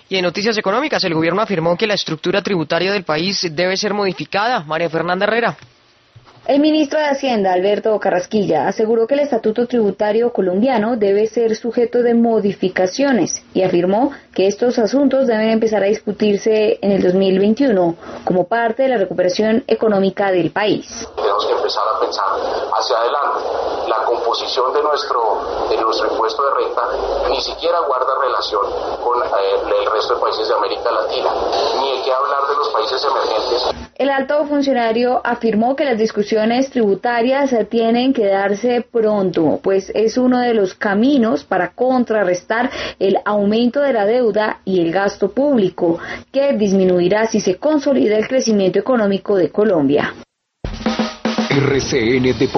Y en noticias económicas, el gobierno afirmó que la estructura tributaria del país debe ser modificada. María Fernanda Herrera. El ministro de Hacienda, Alberto Carrasquilla, aseguró que el estatuto tributario colombiano debe ser sujeto de modificaciones y afirmó que estos asuntos deben empezar a discutirse en el 2021 como parte de la recuperación económica del país. Tenemos que empezar a pensar hacia adelante. La composición de nuestro impuesto de renta ni siquiera guarda relación con el resto de países de América Latina, ni hay que hablar de los países emergentes. El alto funcionario afirmó que las discusiones tributarias tienen que darse pronto, pues es uno de los caminos para contrarrestar el aumento de la deuda y el gasto público, que disminuirá si se consolida el crecimiento económico de Colombia. RCN